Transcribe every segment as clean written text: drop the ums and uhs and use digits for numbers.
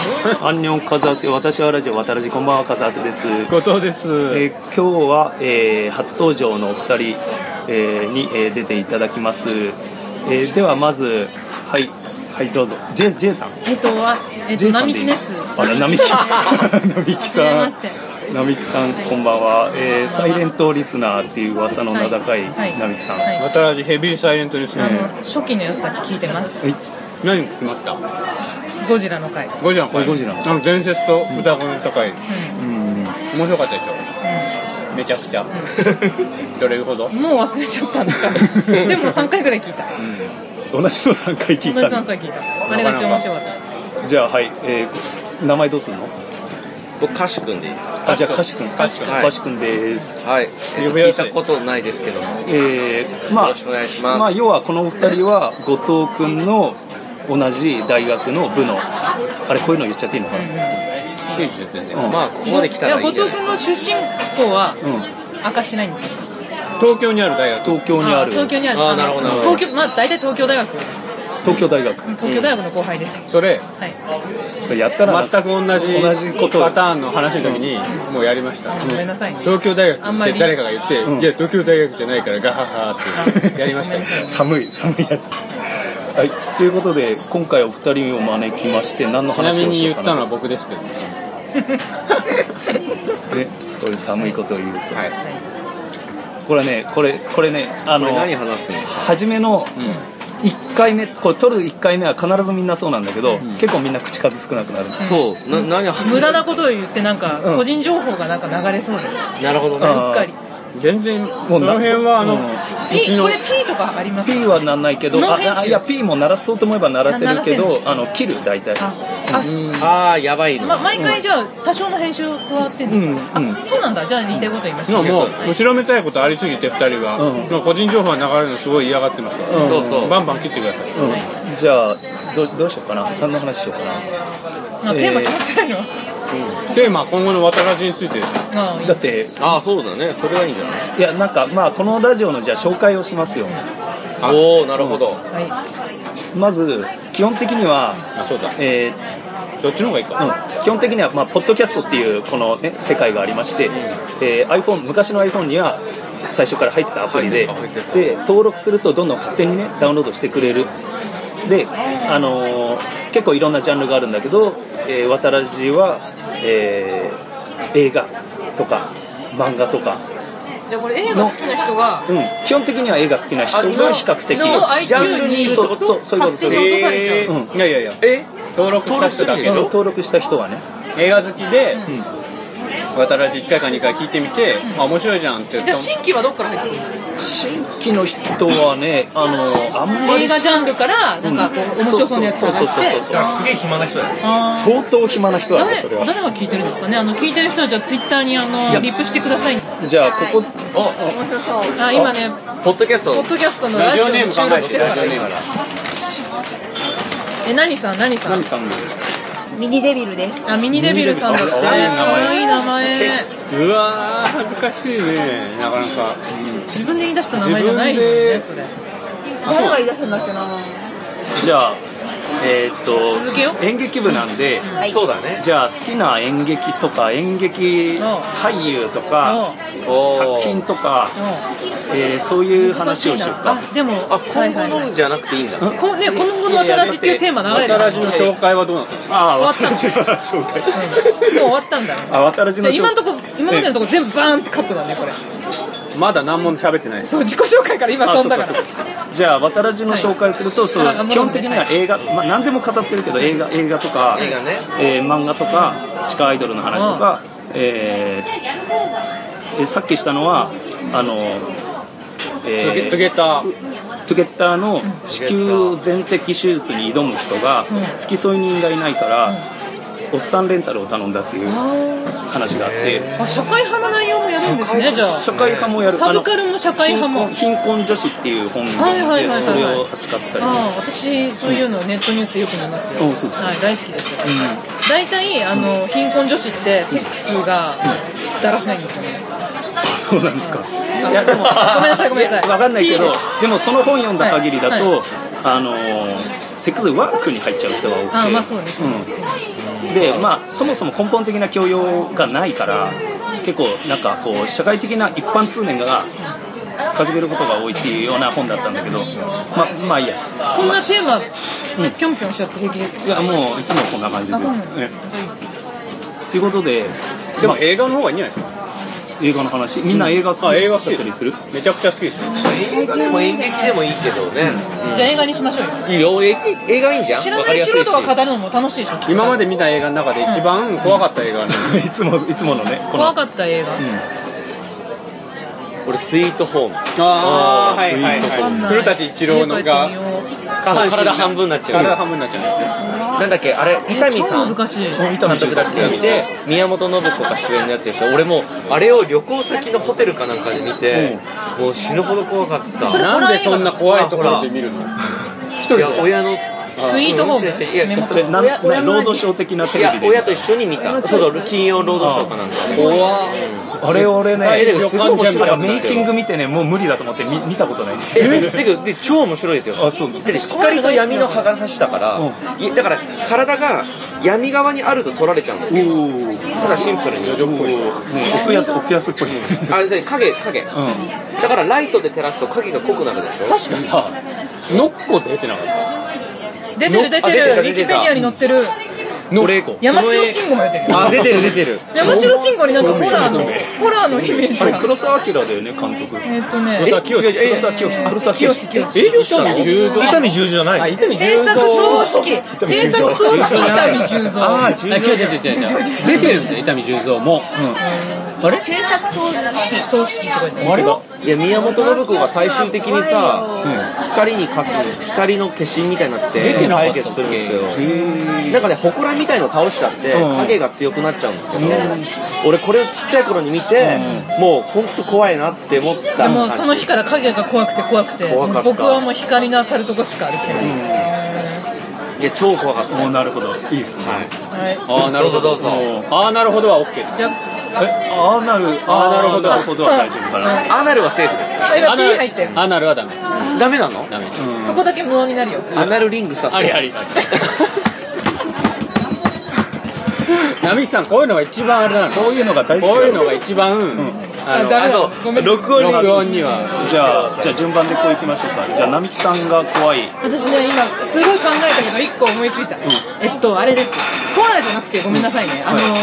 アンニョンカズアセ、私はラジオ渡らじ、こんばんは、カズアセです。 後藤です。 今日は、初登場のお二人、に、出ていただきます。ではまずはいどうぞ。J さん。 並木です。 あら、並木並木さん。並木さん、こんばんは。サイレントリスナーっていう噂の名高い並木さん。 渡らじヘビーサイレントリスナー。 初期のやつだけ聞いてます。 何聞きました？ ゴジラの回。 ゴジラ。 伝説と歌声の高い。面白かったでしょ。めちゃくちゃ。どれほど？もう忘れちゃったんだから。でも3回ぐらい聞いた。 同じの3回聞いた。 同じ3回聞いた。あれが一番面白かった。 じゃあ名前どうするの？ 僕カシ君でいいです。 じゃあカシ君です。 はい。聞いたことないですけども。よろしくお願いします。 まあ要はこのお二人は後藤君の同じ大学の部のこういうの言っちゃっていいのかな。 まあここまで来たらいい。 後藤君の出身校は明かしないんですよ。 東京にある大学。 東京にある。 あ、なるほど。 東京、大体東京大学です。 東京大学の後輩です。 それやったら全く同じパターンの話の時にもうやりました。 ごめんなさいね。 東京大学って誰かが言って、いや東京大学じゃないからガハハってやりましたよ。 寒いやつ。はい、ということで今回お二人を招きまして何の話をしようかな。 ちなみに言ったのは僕ですけどね。 そういう寒いことを言うと、これね何話すんですか？ 初めの1回目、これ撮る1回目は必ずみんなそうなんだけど、結構みんな口数少なくなる。 そう、無駄なことを言ってなんか個人情報がなんか流れそうで。 なるほどね。 うっかり。 全然その辺はこれ P とかありますか？ P はなんないけど、いや P も鳴らそうと思えば鳴らせるけど、切る大体。 やばいの。 毎回じゃあ多少の編集加わってるんですか？そうなんだ。じゃあ言いたいこと言いましょう。 もう後ろめたいことありすぎて2人は個人情報が流れるのすごい嫌がってますから。 そうバンバン切ってください。 じゃあどうしようかな。何の話しようかな。 テーマ決まってないの？ テーマ今後の渡らじについてです。 だってそうだね。それはいいんじゃない？ いやなんかこのラジオのじゃあ紹介をしますよ。 おお、なるほど。 まず基本的にはどっちの方がいいか。 基本的にはポッドキャストっていうこの世界がありまして、昔の iPhone には最初から入ってたアプリで登録するとどんどん勝手にねダウンロードしてくれる。で結構いろんなジャンルがあるんだけど、渡らじは映画とか漫画とか。 じゃあこれ映画好きな人が基本的には映画好きな人が比較的ジャンルにそういうこと勝手に落とされちゃう。 いや登録した人だけど登録した人はね映画好きで渡らじ1回か2回聞いてみて面白いじゃんって。 じゃあ新規はどっから入ってくるの？ 新規の人はねあんまり映画ジャンルからなんか面白そうなやつ探して。 だからすげえ暇な人だよ。 相当暇な人だねそれは。 誰が聞いてるんですかね。聞いてる人はじゃあツイッターにリップしてください。 じゃあここ面白そう。今ねポッドキャストのラジオの収録してるから。何さんですか？ ミニデビルです。 ミニデビルさんだって。かわいい名前。 うわ恥ずかしいねなかなか。 自分で言い出した名前じゃないですよねそれ。 誰が言い出したんだっけな。 じゃあ続けよう。 演劇部なんで、 そうだね。 じゃあ好きな演劇とか演劇俳優とか作品とかそういう話をしようか。 でも今後のじゃなくていいんだ。 今後の渡らじっていうテーマ流れてる。 渡らじの紹介はどうなの？ 終わったの。もう終わったんだ。 渡らじのじゃあ今までのとこ全部バーンってカットだねこれ。 まだ何も喋ってない。 そう自己紹介から今飛んだから。 じゃあ渡らじの紹介すると基本的には映画何でも語ってるけど映画とか漫画とか地下アイドルの話とかさっきしたのはトゥゲッターの子宮全摘手術に挑む人が付き添い人がいないからおっさんレンタルを頼んだっていう話があって。 社会派の内容もやるんですね。じゃあ社会派もやる。 サブカルも社会派も。 貧困女子っていう本でそれを扱ったり。 私そういうのネットニュースでよく見ますよ。大好きです。大体貧困女子ってセックスがだらしないんですよね。 そうなんですか。 いやでもごめんなさい分かんないけどでもその本読んだ限りだとセックスワークに入っちゃう人が多くて。 まあそうです。 で、まあ、そもそも根本的な教養がないから結構なんかこう社会的な一般通念が欠けてることが多いっていうような本だったんだけど、まあいいや。 こんなテーマぴょんぴょんしちゃって平気ですか？ いやもういつもこんな感じで。ということで、 でも映画の方がいいんじゃないですか？ 映画の話、みんな映画好きだったりする？ めちゃくちゃ好きです。 映画でも演劇でもいいけどね。 じゃあ映画にしましょうよ。 いいよ、映画いいんじゃん。 知らない素人が語るのも楽しいでしょ。 今まで見た映画の中で一番怖かった映画いつものね。 怖かった映画。 俺スイートホーム。 ああ、はいはいはい。古舘一郎のが体半分になっちゃう。 体半分になっちゃう。 なんだっけ、あれ伊丹さん難しい。 監督だっけ見て、宮本信子が主演のやつでしょ。俺もあれを旅行先のホテルかなんかで見て、もう死ぬほど怖かった。 なんでそんな怖いところで見るの？ 一人で親のスイートホーム。 いやそれロードショー的なテレビで。 親と一緒に見た。そう金曜ロードショーかなんかで。 怖あれ俺ね、 すごい面白い。 メイキング見てね、もう無理だと思って見たことない。 で超面白いですよ。 あ、そう。 で光と闇の話だから、だから体が闇側にあると取られちゃうんですよ。ただシンプルに。 ジョジョっぽい。奥安っぽい。 影。だからライトで照らすと影が濃くなるでしょ。 確かさ、ノッコ出てなかった？ 出てる。ウィキペディアに載ってる。山城慎吾も出てる。 あ、出てる。 山城慎吾になんかホラーのイメージが。 あれ黒澤明だよね、監督。 黒澤清。 営業したの？ 伊丹十三じゃない。 制作総指揮伊丹十三。 あ、違う。出てるんだよ、伊丹十三も。 あれ？制作総指揮とか言ってあれは？ いや、宮本信子が最終的にさ、光に勝つ光の化身みたいになって解決するんですよ。なんかね、祠みたいの倒しちゃって影が強くなっちゃうんですけど、俺これをちっちゃい頃に見て、もう本当怖いなって思った感じ。 もうその日から影が怖くて僕はもう光の当たるとこしか歩けない。 いや、超怖かった。 もうなるほど、いいですね。 ああ、なるほど。ああ、なるほどは OK。 じゃああなるほどは大丈夫かな。 アナルはセーフですか？ 今 P 入ってる。 アナルはダメ。 ダメなの？ ダメ。 そこだけ無音になるよ。 アナルリングさせ。 あり。並木さん、こういうのが一番あれなの。 こういうのが大好き。 こういうのが一番録音には。 じゃあ順番でこういきましょうか。じゃあ並木さんが怖い。 私ね、今すごい考えたけど一個思いついた。あれです。ホラーじゃなくてごめんなさいね。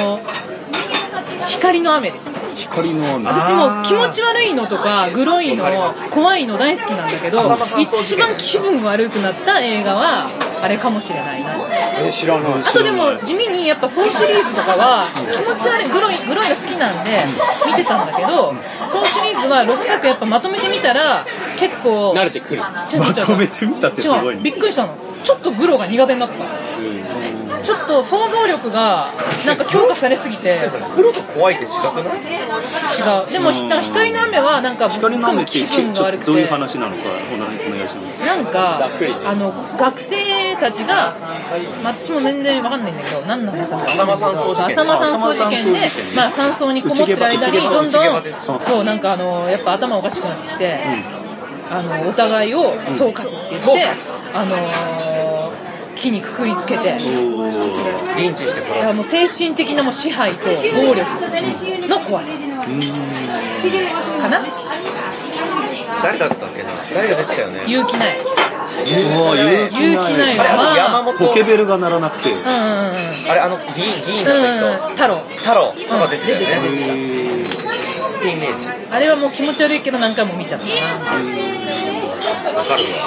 光の雨です。 光の雨。 私も気持ち悪いのとかグロいの怖いの大好きなんだけど、一番気分悪くなった映画はあれかもしれないな。 知らない。 あとでも地味にやっぱソーシリーズとかは気持ち悪いグロいの好きなんで見てたんだけど、ソーシリーズは6作やっぱまとめてみたら結構慣れてくる。 まとめてみたってすごいね。 びっくりしたの。ちょっとグロが苦手になった。ちょっと想像力がなんか強化されすぎて。 黒と怖いって違くない？ 違う。でも光の雨はなんかすっごい気分が悪くて。 どういう話なのかお願いします。 なんか学生たちが、私も全然わかんないんだけど、何の話だったか。 浅間山荘事件で、まあ山荘にこもってる間にどんどんそうなんかやっぱ頭おかしくなってきて、お互いを総括って言って木にくくりつけてリンチして殺す。 もう精神的なもう支配と暴力の怖さかな。 誰だったっけな。誰が出てたよね。 勇気ない。 勇気ないは山本ポケベルが鳴らなくて。 あれ議員だった人。太郎が出てたよね。イメージ。 あれはもう気持ち悪いけど何回も見ちゃったな。 わかるわ。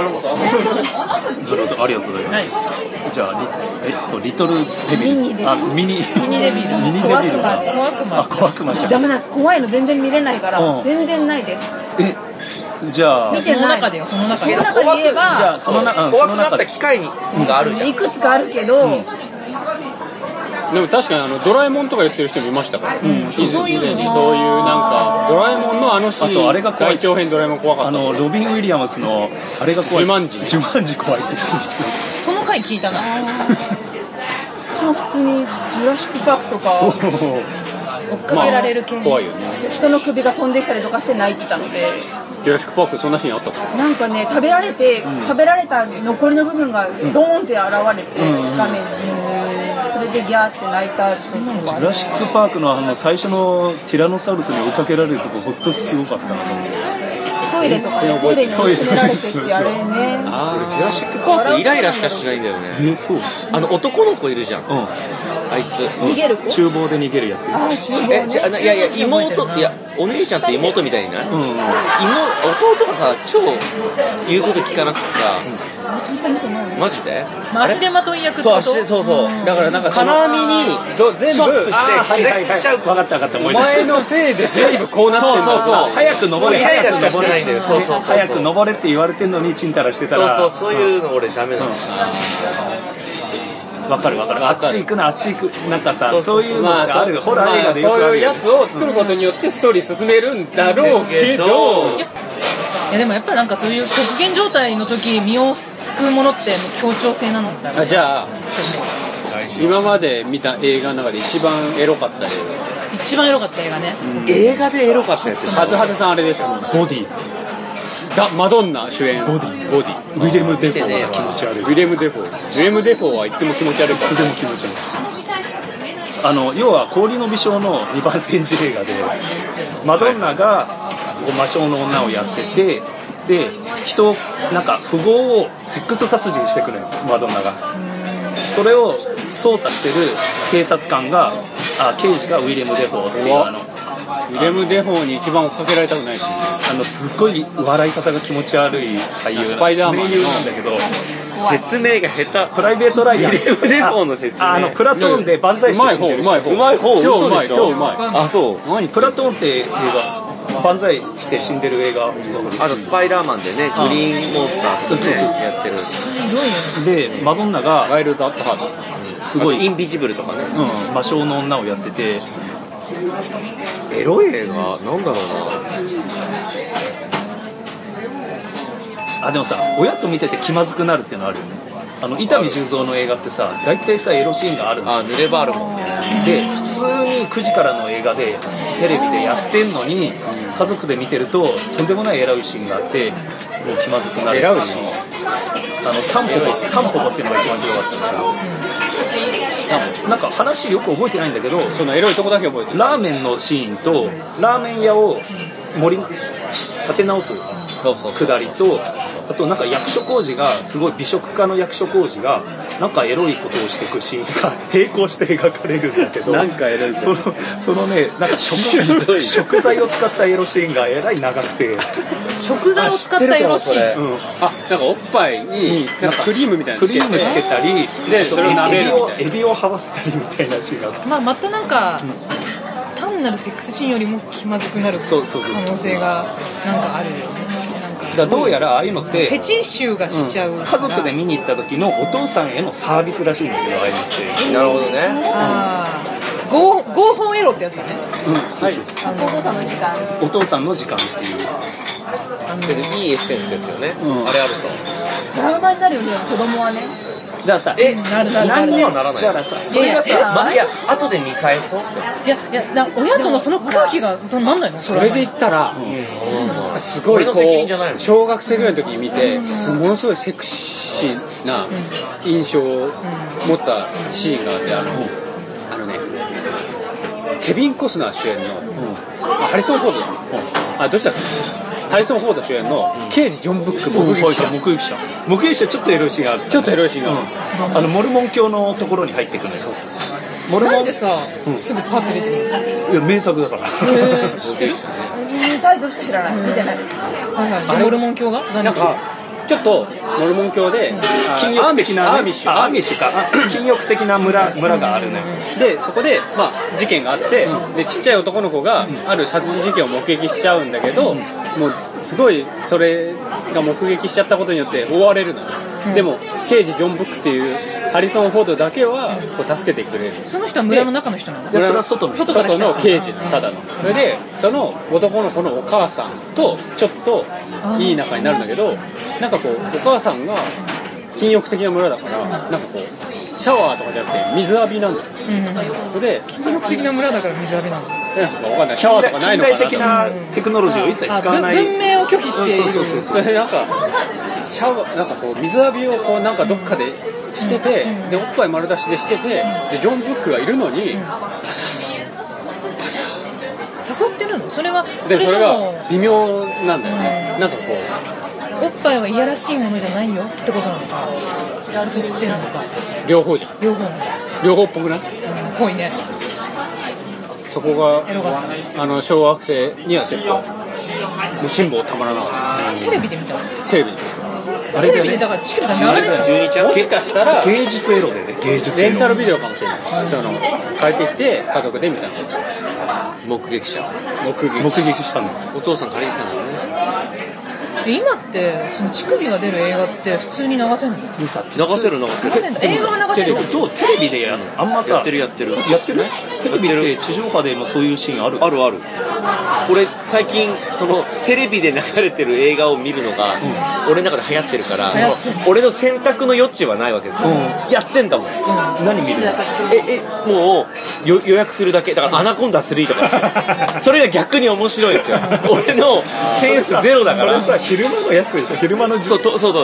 ありがとうございます。じゃあリトルデビル。ミニデビルさん。小悪魔ちゃん。 ダメなんです。怖いの全然見れないから全然ないです。 じゃあその中でその中で言えば、 じゃあ怖くなった機会があるじゃん。 いくつかあるけど。 でも確かにドラえもんとか言ってる人もいましたから、 そういうなんかドラえもんのシーン、 あとあれが怖い。 大長編ドラえもん怖かった。 ロビン・ウィリアムスのあれが怖い。 ジュマンジ怖いって言ってる人。 その回聞いたな。 私も普通にジュラシックパークとか追っかけられる系、 怖いよね。 人の首が飛んできたりとかして泣いてたので。 ジュラシックパークそんなシーンあったんですか？ なんかね、食べられた残りの部分がドーンって現れて、画面にそれでギャーって泣いた人とか、 ジュラシックパークの最初のティラノサウルスに追いかけられるとこほんとすごかったなと思って。 トイレとかね、トイレに追い詰められてってあれね。 ジュラシックパークイライラしかしないんだよね。 そう。 男の子いるじゃん。あいつ。 逃げる子？ 厨房で逃げるやつ。 厨房ね。 いや妹、いやお姉ちゃんって妹みたいな。弟がさ超言うこと聞かなくてさ。マジで？ 足手まとい役ってこと？ そう。 だからなんか金網に全部ショックして気絶しちゃう。 分かったお前のせいで全部こうなってるんだ。 そう早く登れ、 イライラしかしてないんだよ。そう早く登れって言われてんのにチンタラしてたら。 そういうの俺ダメなの。 わかるあっち行くなあっち行くなんかさそういうのがあるホラー映画でよくあるそういうやつを作ることによってストーリー進めるんだろうけど、 いやでもやっぱなんかそういう極限状態の時身を救うものって協調性なのだろう。 じゃあ今まで見た映画の中で一番エロかった映画。 一番エロかった映画ね。 映画でエロかったやつ。 はずはずさんあれでしょ。 ボディマドンナ主演。ボディ。 ウィレム・デフォーが気持ち悪い。 ウィレム・デフォーはいつでも気持ち悪いから。 いつでも気持ち悪い。要は氷の微笑の2番煎じ映画でマドンナが魔性の女をやってて、で人をなんか富豪をセックス殺人してくるのマドンナが。それを捜査してる警察官が刑事がウィレム・デフォーっていうウィレム・デフォーに一番追っかけられたくないですね。 すっごい笑い方が気持ち悪い俳優スパイダーマンの名優なんだけど説明が下手。 プライベートライアンウィレム・デフォーの説明プラトーンで万歳して死んでる人。 うまい方嘘でしょ。 今日うまい。 あ、そう何プラトーンって映画万歳して死んでる映画。 あとスパイダーマンでねグリーンモンスターとかそうねやってる。 でマドンナがワイルド・アット・ハートすごいインビジブルとかね。 魔性の女をやっててエロい映画なんだろうな。 でもさ親と見てて気まずくなるっていうのあるよね。伊丹十三の映画ってさ大体さエロシーンがあるの。 濡れ場あるもんね。 で普通に9時からの映画でテレビでやってんのに家族で見てるととんでもないエロいシーンがあってもう気まずくなる。 エロいシーンタンポポっていうのが一番ひどかったから、なんか話よく覚えてないんだけどそのエロいとこだけ覚えてる。 ラーメンのシーンとラーメン屋を立て直すくだりと、あとなんか役所広司がすごい美食家の役所広司がなんかエロいことをしていくシーンが並行して描かれるんだけど、 なんかエロいそのねなんか食材を使ったエロシーンがえらい長くて食材を使ったエロシーン。 なんかおっぱいになんかクリームみたいなのクリームつけたりでそれを舐めるみたいなエビをはわせたりみたいなシーンがまたなんか単なるセックスシーンよりも気まずくなる可能性がなんかあるよね。 だどうやらああいうのってフェチッシュがしちゃう、 家族で見に行った時のお父さんへのサービスらしいんだけど、ああいうのってなるほどね。 合法エロってやつだね。 そうお父さんの時間。 お父さんの時間っていういいエッセンスですよね。あれあると。 トラウマになるよね、子供はね。 だからさ何にはならない。 だからさそれがさいや後で見返そうって。 いや親とのその空気がなんないの。 それで言ったらすごいこう小学生ぐらいの時に見てものすごいセクシーな印象を持ったシーンがあってケビン・コスナー主演のハリソン・フォードだ。どうしたっけ。ハリソン・フォード主演の刑事ジョン・ブック目撃者ちょっとエロいシーンがある。ちょっとエロいシーンがある。 モルモン教のところに入ってくるのよ。 なんでさすぐパッて出てくるんですか。 いや名作だから知ってる。 タイトルしか知らない。見てない。 モルモン教がなんかちょっとモルモン教で禁欲的なアーミッシュか禁欲的な村があるのよ。 でそこで事件があってでちっちゃい男の子がある殺人事件を目撃しちゃうんだけどもうすごいそれが目撃しちゃったことによって追われるのよ。でも刑事ジョン・ブックっていうハリソン・フォードだけはこう助けてくれる。 その人は村の中の人なの。 それは外の刑事ただの。それでその男の子のお母さんとちょっといい仲になるんだけど、なんかこうお母さんが禁欲的な村だからなんかこうシャワーとかじゃなくて水浴びなんだよ。それで禁欲的な村だから水浴びなの。 してるのか分かんない。シャワーとかないのかな。 近代的なテクノロジーを一切使わない。 文明を拒否している。 それでなんかシャワーなんかこう水浴びをこうなんかどっかでしてて、でおっぱい丸出しでしてて、でジョン・ブックがいるのに、パサ誘ってるの？それはそれが微妙なんだよね。なんかこうおっぱいはいやらしいものじゃないよってことなのか、誘ってるのか。 両方じゃん。 両方なの。 両方っぽくない？ ぽいね。 そこが小学生にはちょっと無辛抱たまらなかったです。 テレビで見た。 テレビで。 テレビでだからチケットが流れてた。 もしかしたら芸術エロでね、芸術エロ。 レンタルビデオかもしれない。その帰ってきて家族で見たの。 目撃者目撃したの。 お父さん借りてたんだよね。 今ってその乳首が出る映画って普通に流せんの？ 流せる。 映画は流せるの？ どうテレビでやるの？あんまさやってるテレビって地上波でもそういうシーンある？ ある。俺最近そのテレビで流れてる映画を見るのが、俺の中で流行ってるから、俺の選択の余地はないわけですよ。やってんだもん。 何見るの？ もう予約するだけだから、アナコンダ3とかそれが逆に面白いんですよ。俺のセンスゼロだから。 それさ昼間のやつでしょ。昼間のそう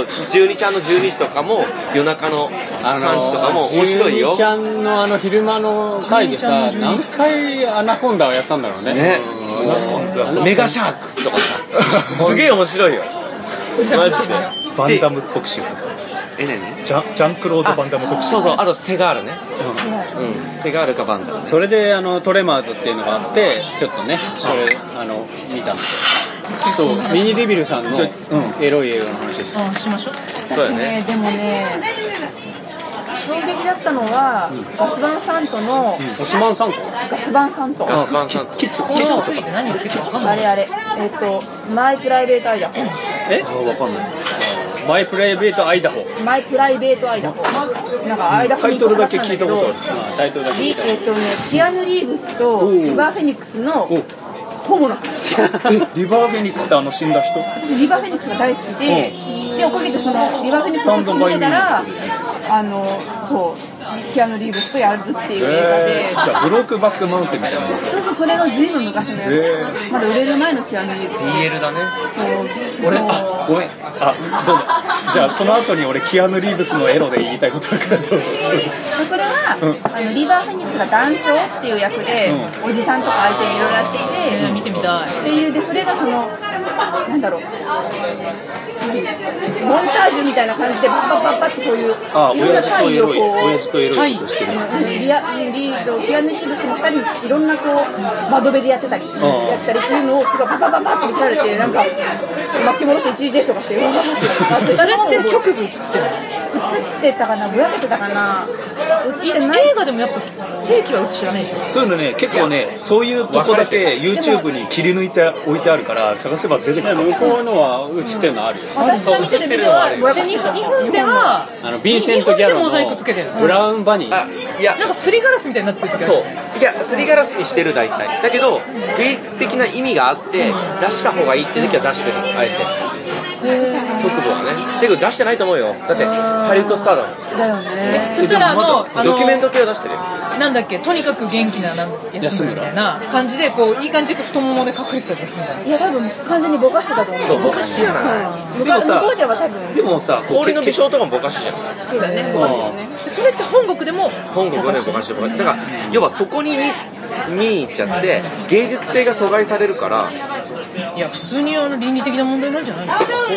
12ちゃんの12時とかも夜中の3時とかも面白いよ。 12ちゃんの昼間の回でさ、何回アナコンダをやったんだろうね。 メガシャークとかさすげえ面白いよマジで。 バンダム特集とかジャンクロードバンダム特集。 そうあとセガールね。セガールかバンダム。 それでトレマーズっていうのがあって、ちょっとねそれ見たんですちょっとミニリビルさんのエロい映画の話です。 しましょう。 私ね、でもね衝撃だったのは、ガスバンサントのオスマンサンコガスバンサントキッズとか何言ってるか分かんない。 あれマイプライベートアイダホ。 分かんない。 マイプライベートアイダホ。 マイプライベートアイダホ。なんかアイダホに行く話なんだけど、 タイトルだけ聞いたことある。 キアヌ・リーブスとリバー・フェニックスのホモの話。 リバー・フェニックスって死んだ人？ 私リバー・フェニックスが大好きで、おかげでそのリバー・フェニックスを見てたらそうキアヌ・リーブスとやるっていう映画で。 じゃあブロークバックマウンテンみたいな。 そうそれのずいぶん昔のやつ。まだ売れる前のキアヌ・リーブス。 BL だね。 そう俺ごめんどうぞ。じゃあその後に俺キアヌ・リーブスのエロで言いたいことだからどうぞ。 それはリバー・フェニックスが談笑っていう役で、おじさんとか相手にいろいろやってて、 見てみたいっていうで、それがなんだろう、モンタージュみたいな感じでバッバッバッバッってそういういろんな回をこう親父とエロいことしてる。 キアヌ・リーブスの2人いろんなこう窓辺でやってたりっていうのをすごいババババって見せられて、なんか巻き戻して一時停止とかしてそれって局部映ってる？ 映ってたかな、ぼやけてたかな。映画でもやっぱ正規は知らないでしょ。 そういうのね、結構ね、そういうとこだけ YouTube に切り抜いて置いてあるから探せば出てくる。 向こうのは映ってるのあるよ。 私が見てるビデオはで日本ではヴィンセント・ギャロのモザイクつけてる。 ブラウンバニー。 なんかすりガラスみたいになってる時ある。 そういやすりガラスにしてる大体だけど芸術的な意味があって出した方がいいって時は出してるあえて。局部はね。だけど出してないと思うよ。だってハリウッドスターだもん。 だよね。 そしたらドキュメント系は出してるよ。 なんだっけ、とにかく元気な安村みたいな感じでこういい感じで太ももで隠れてたりするんだ。 いや多分完全にぼかしてたと思う。 そうぼかしてるな。 向こうでは多分。 でもさ、 氷の微笑とかもぼかしじゃん。 そうだね。ぼかしてるね。 それって本国でも本国はねぼかしてる。だから要はそこに見に行っちゃって芸術性が阻害されるから。 いや普通に倫理的な問題なんじゃないの？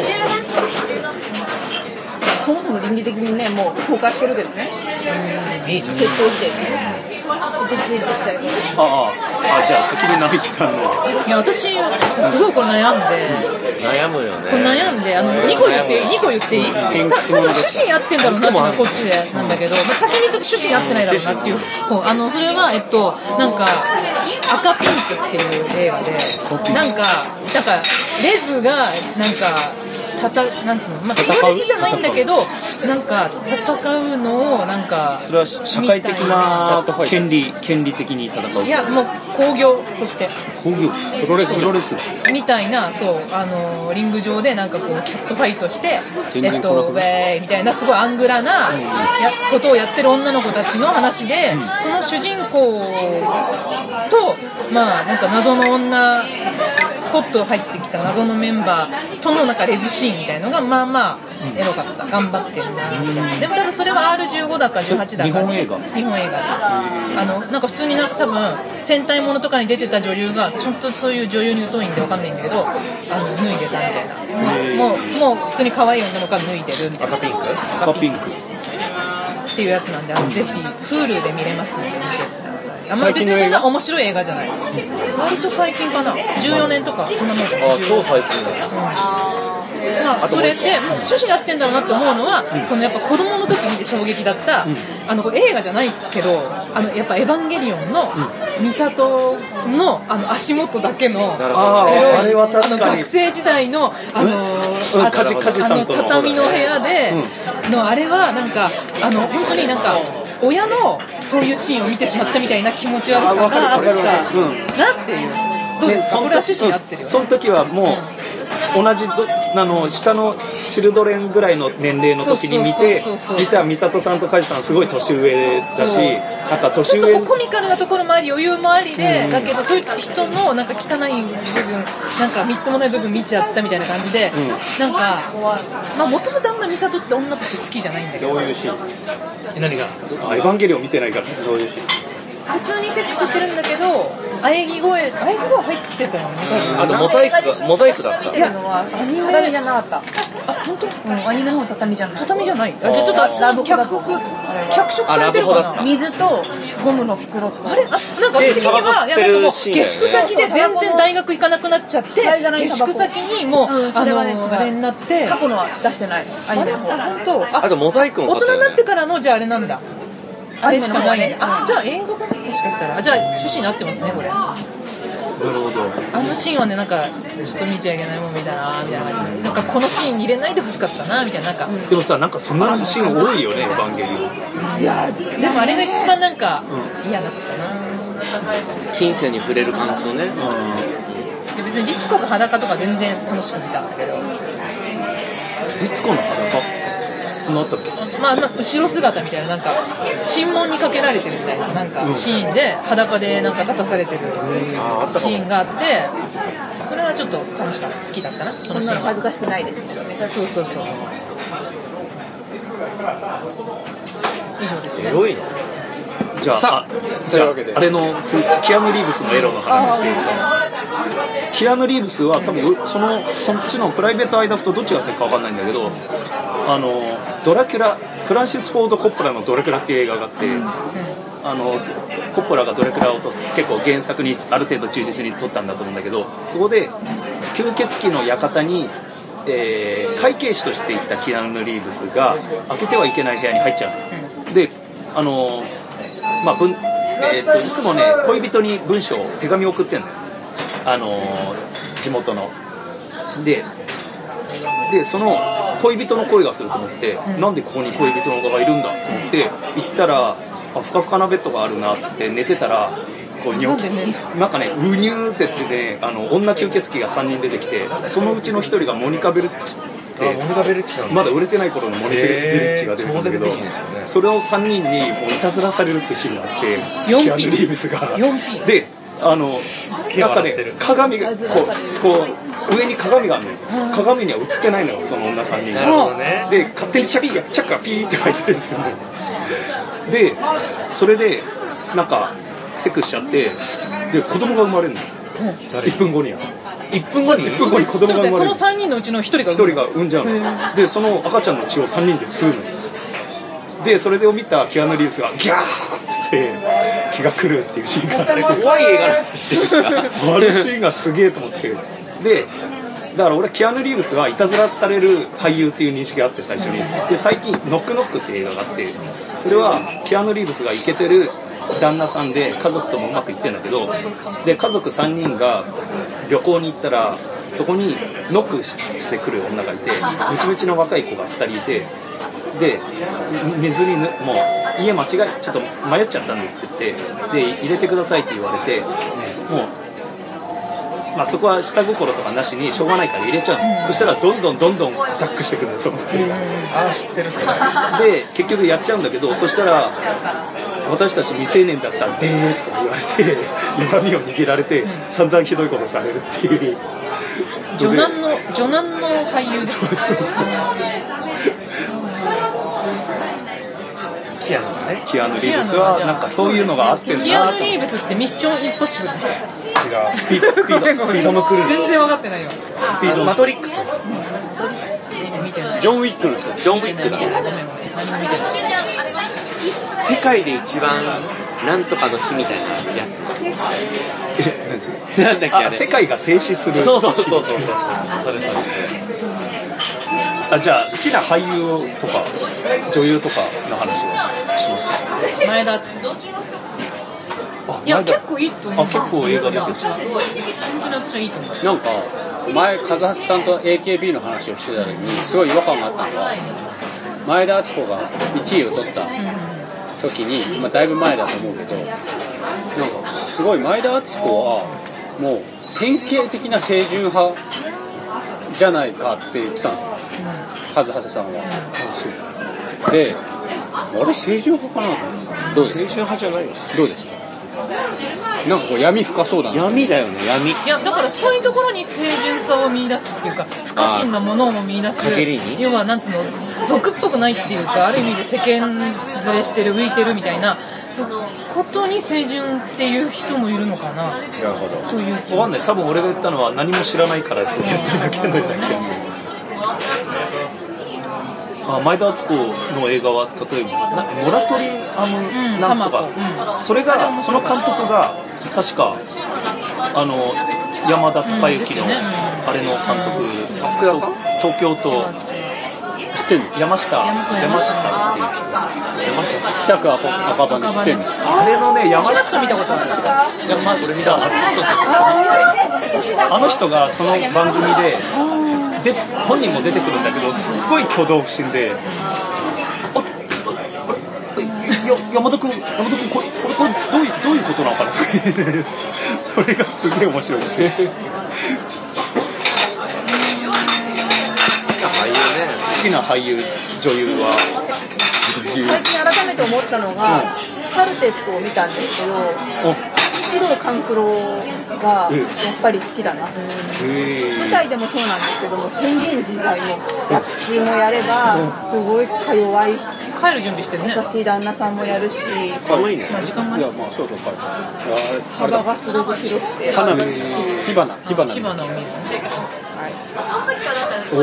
そもそも倫理的にねもう崩壊してるけどね。窃盗時点で出ちゃいます。 じゃあ関根並木さんの。 いや私すごいこれ悩んでむよね。 これ悩んで2個言っていい？多分趣旨に合ってんだろうなっていうのはこっちでなんだけど、先にちょっと趣旨に合ってないだろうなっていう。それはなんか赤ピンクっていう映画でなんかレズがなんかなんつうの、まあ、プロレスじゃないんだけど、なんか戦うのをなんかそれは社会的な権利的に戦う。 いやもう興行として興行プロレスみたいな、そうリング上でなんかこうキャットファイトしてウェーイみたいなすごいアングラなことをやってる女の子たちの話で、その主人公とまあなんか謎の女ポッと入ってきた謎のメンバーとのなんかレズシーンみたいのがまあまあエロかった、頑張ってるなみたいな。でも多分それは R15 だか18だか、 日本映画なんか普通になんか多分戦隊ものとかに出てた女優が、私本当そういう女優に疎いんで分かんないんだけど、脱いでたみたいな、もう普通に可愛い女の子が脱いでるみたいな、 赤ピンクっていうやつなんで、ぜひ Hulu で見れますので見てください。あんまり別にそんな面白い映画じゃない、割と最近かな、14年とかそんなもんかな。 超最近だ、 まあ、それでもう趣旨に合ってんだろうなって思うのは、そのやっぱ子供の時見て衝撃だった、映画じゃないけどやっぱエヴァンゲリオンのミサトの足元だけのあれは確かに学生時代の畳の部屋でのあれはなんか本当になんか親のそういうシーンを見てしまったみたいな気持ち悪さがあったなっていう。どうですか、これは趣旨に合ってるよね。 その時はもう同じ下のチルドレンぐらいの年齢の時に見た美里さんと梶さんすごい年上だし、なんか年上コミカルなところもあり余裕もありで、だけどそういう人のなんか汚い部分、なんかみっともない部分見ちゃったみたいな感じで、なんかまあ元々あんま美里って女として好きじゃないんだけど。 どういうシーン？ 何が？エヴァンゲリオン見てないから。 どういうシーン？ 普通にセックスしてるんだけど喘ぎ声入ってたよね。 あとモザイクだった。 見てるのはアニメじゃなかった。 あ、本当？ アニメの方畳じゃない。 畳じゃない。じゃあちょっと脚色されてるかな。 水とゴムの袋と。 あれ？なんか私的にはなんかもう下宿先で全然大学行かなくなっちゃって、下宿先にもうそれはね違う。 あれになって。 過去のは出してない。アニメの方。 本当。 あとモザイクも大人になってからのじゃああれなんだ。あれしかないね。 あ、 じゃあ英語かな、もしかしたら。じゃあ趣旨になってますねこれ。なるほど。 あのシーンはねなんかちょっと見ちゃいけないもん見たなみたいな感じで、なんかこのシーン入れないでほしかったなみたいな、なんか。 でもさ、なんかそんなシーン多いよね、エヴァンゲリオン。 いやでもあれが一番なんか嫌だったな。 金銭に触れる感じのね。 別に律子が裸とか全然楽しく見たんだけど。 律子の裸？そんなあったっけ？ まあ後ろ姿みたいな、なんか神門にかけられてるみたいななんかシーンで裸でなんか立たされてるシーンがあって、それはちょっと楽しかった、好きだったなそのシーン。 恥ずかしくないですね。 そう以上ですね。 エロいの？ じゃああれのキアヌ・リーブスのエロの話していいですか？キアヌ・リーブスは多分そっちのプライベート愛だとどっちが先か分かんないんだけど、ドラキュラ、フランシス・フォード・コッポラのドラキュラっていう映画があって、コッポラがドラキュラを結構原作にある程度忠実に撮ったんだと思うんだけど、そこで吸血鬼の館に、会計士として行ったキアヌ・リーブスが開けてはいけない部屋に入っちゃう。でいつもね恋人に手紙を送ってんのよ、地元のでその恋人の声がすると思って、なんでここに恋人の子がいるんだと思って行ったら、ふかふかなベッドがあるなってって寝てたら、こうなんかねウニューって言ってね、女吸血鬼が3人出てきて、そのうちの1人がモニカ・ベルッチってまだ売れてない頃のモニカ・ベルッチが出てくるんだけど、それを3人にもういたずらされるっていうシーンがあって、キアヌ・リーブスがでなんかね鏡がこう上に鏡があるのよ。鏡には映ってないのよ、その女3人が。で勝手にチャックがピーって入ってるんですよね。でそれでなんかセックスしちゃって、で子供が生まれるのよ、1分後に 1分後に子供が生まれる。 その3人のうちの1人が産んじゃうので、その赤ちゃんの血を3人で吸うのよ。でそれで見たキアヌ・リーブスがギャーッつって気が狂うっていうシーンがあって、 怖い映画なんですよ。 あのシーンがすげえと思って、でだから俺キアヌ・リーブスはいたずらされる俳優っていう認識があって、最初に。で最近ノックノックっていう映画があって、それはキアヌ・リーブスがイケてる旦那さんで家族ともうまくいってるんだけど、で家族3人が旅行に行ったらそこにノックしてくる女がいて、ムチムチの若い子が2人いて、で水にもう家間違えちょっと迷っちゃったんですって言ってで入れてくださいって言われて、もう、まあ、そこは下心とかなしにしょうがないから入れちゃうの、そしたらどんどんアタックしてくるのよその2人が。 ああ知ってるそれ。 で結局やっちゃうんだけど、そしたら私たち未成年だったんですと言われて弱みを握られて散々ひどいことされるっていう女男の俳優です。 そうキアヌ・リーブスはなんかそういうのがあってんなと。 キアヌ・リーブスってミッションインポッシブルでしょ。 違うスピードトム・クルーズ。 全然分かってないわ。 スピードマトリックス。 見てない。 ジョン・ウィックの人。 ジョン・ウィックだ。 何も見てない。 世界で一番なんとかの日みたいなやつ。なんだっけあれ。 世界が静止する。 そう。それ。 じゃあ好きな俳優とか女優とかの話をします。 前田敦子。いや結構いいと思う。 結構映画出てる。 私はいいと思う。 なんか前和橋さんと AKB の話をしてた時にすごい違和感があったのが、前田敦子が1位を取った時に、まあ、だいぶ前だと思うけど、なんかすごい前田敦子はもう典型的な清純派じゃないかって言ってたんですよ、和橋さんは。で、あれ清純派かなと思って。どうですか？ 青春派じゃないよ。 どうですか？なんかこう闇深そうだな。 闇だよね、闇。 いやだからそういうところに清純さを見出すっていうか、不可侵なものをも見出す。 陰りに要はなんつうの、俗っぽくないっていうか、ある意味で世間ずれしてる、浮いてるみたいなことに清純っていう人もいるのかな。 なるほど。 という気わかんない。多分俺が言ったのは何も知らないからそうやっただけのような気がする。前田敦子の映画は例えばモラトリアムなんとか、それがその監督が確か山田孝之のあれの監督、福田さん、東京都知ってんの？ 山下っていう人、 北区赤羽知ってんの？ あれのね山下見たことある。 山下そうあの人がその番組で本人も出てくるんだけど、すっごい挙動不審で、山田君これどういうことなのかなとかそれがすげえ面白い。好きな俳優女優は最近改めて思ったのが、カルテットを見たんですけど、工藤官九郎がやっぱり好きだな。舞台でもそうなんですけども、変幻自在の役中もやれば、すごいか弱い帰る準備してるね。 優しい旦那さんもやるし、 かわいいね。 時間がいやまあそう幅がすごく広くて、 花火好きです。 火花火花を見る。 工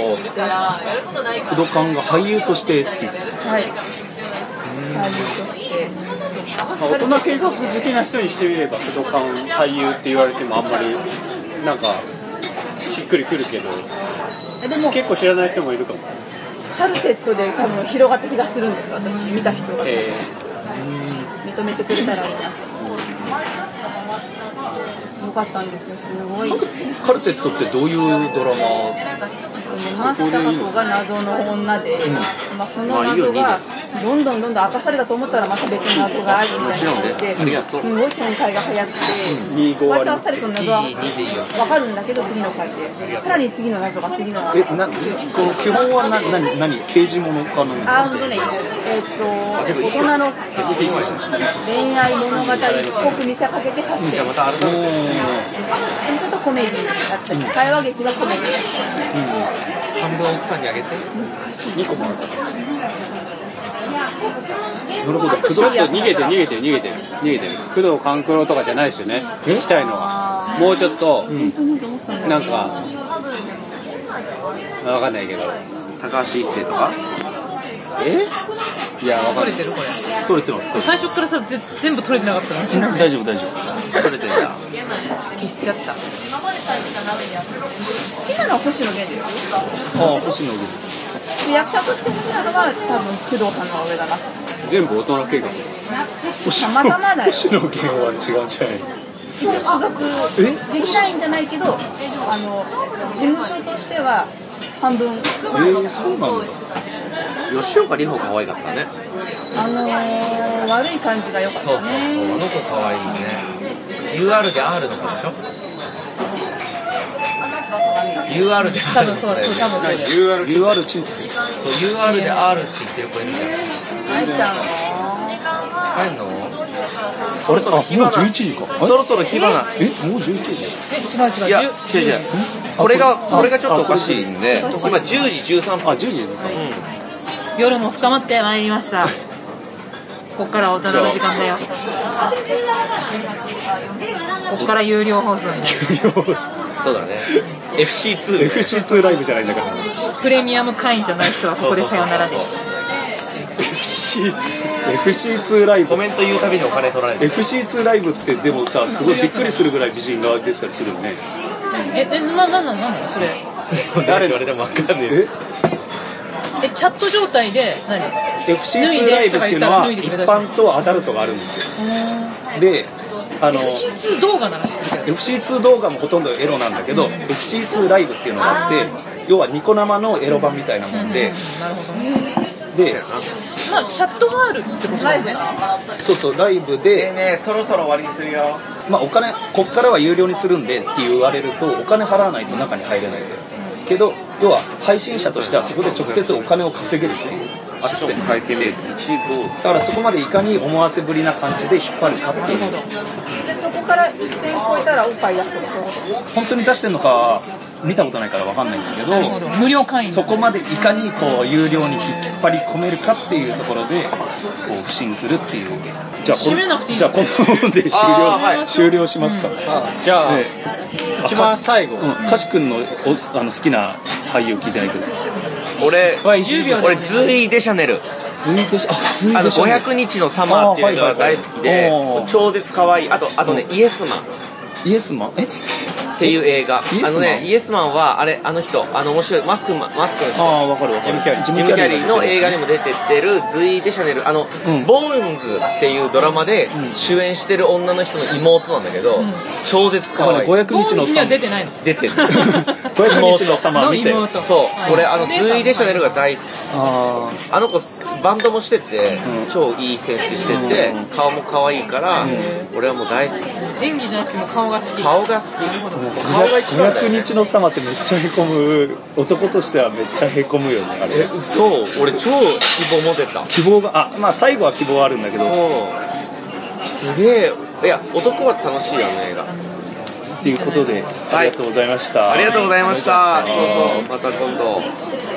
藤官が俳優として好き。 はい。俳優として。 大人計画好きな人にしてみれば工藤官俳優って言われてもあんまりなんかしっくりくるけど、 でも結構知らない人もいるかも。 カルテットで多分広がった気がするんです、私見た人が、認めてくれたらいいな。よかったんですよ、すごい。 カルテットってどういうドラマ？ 松たか子が謎の女で、その謎がどんどん明かされたと思ったらまた別の謎がありみたいな感じで、すごい展開が早くて、割とあっさりその謎は分かるんだけど、次の回でさらに次の謎がこの基本は何刑事物かの？ 大人の恋愛物語っぽく見せかけてサスペンス。でもちょっとコメディだったり、会話劇はコメディだったり、 半分奥さんにあげて。 難しい。 2個もらった。 なるほど。 ちょっと逃げてる。工藤官九郎とかじゃないですよね。聞きたいのはもうちょっとなんかわかんないけど、 高橋一生とか。 いやわかんない。 撮れてるこれ。 撮れてます。 最初からさ全部撮れてなかったの。 大丈夫。 撮れてるんだ。 消しちゃった。 好きなのは星野源ですよ。 星野源。 役者として好きなのは多分工藤さんの方が上だな。 全部大人計画。 たまたまだよ。 星野源は違うんじゃない？ 一応所属できないんじゃないけど、事務所としては半分。 そうなんだ。 吉岡里帆可愛かったね。 悪い感じが良かったね。 そうあの子可愛いね。UR で R の子でしょ。UR で R の子だよね。 多分そうだよ。 UR チン。 そう UR で R って言ってる子いるじゃん。 愛ちゃん帰んの？そろそろ火花。 もう11時か。 そろそろ火花。 もう11時。 いや違う。これがちょっとおかしいんで、今10時13分。 10時13分。 夜も深まってまいりました。こっから大人の時間だよ。こっから有料放送になる。 そうだね。FC2 ライブじゃないんだから。 プレミアム会員じゃない人はここでさよならです。 FC2 ライブ。 コメント言うたびにお金取られる。 FC2 ライブってでもさ、すごいびっくりするぐらい美人が出てたりするよね。 なんなのそれ。 誰言われても分かんないです。 チャット状態で何 FC2 ライブっていうのは一般とアダルトがあるんですよ。で、 FC2 動画なら知ってるけど FC2 動画もほとんどエロなんだけど、FC2 ライブっていうのがあって、要はニコ生のエロ版みたいなもんで、 なるほどね。 で、 まあチャットがあるってことだよね。 そうライブで、 ねそろそろ終わりにするよ。 まあお金こっからは有料にするんでって言われるとお金払わないと中に入れないんだよ。けど要は配信者としてはそこで直接お金を稼げるっていうシステムに入ってて、だからそこまでいかに思わせぶりな感じで引っ張るかっていう。 じゃあそこから一線超えたらおっぱい出すとかそういうこと？ 本当に出してるのか見たことないから分かんないんだけど、 無料会員そこまでいかにこう有料に引っ張り込めるかっていうところでこう不審するっていう。じゃあ締めなくていいじゃあこの本で終了しますか。 じゃあ一番最後、 カシ君の好きな俳優聞いてないけど。 俺 10秒ズイ・デシャネル。500日のサマーっていうのが大好きで、超絶可愛い。あとね、イエスマンっていう映画。イエスマンはあの人面白いマスクの人。 分かる。 ジム・キャリーの映画にも出てってるズイ・デシャネル。ボーンズっていうドラマで主演してる女の人の妹なんだけど、超絶可愛い。 500日のサマーには出てないの？ 出てる。 500日のサマー見て。 そう、これズイ・デシャネルが大好き。あの子バンドもしてて、超いいセンスしてて、顔も可愛いから、俺はもう大好き。 演技じゃなくても顔が好き。 顔が 500日のサマーってめっちゃへこむ。男としてはめっちゃへこむよねあれ。 そう俺超希望持てた。 希望がまあ最後は希望あるんだけど、 そうすげえ。いや男は楽しい映画ということで、ありがとうございました。 ありがとうございました。そうまた今度。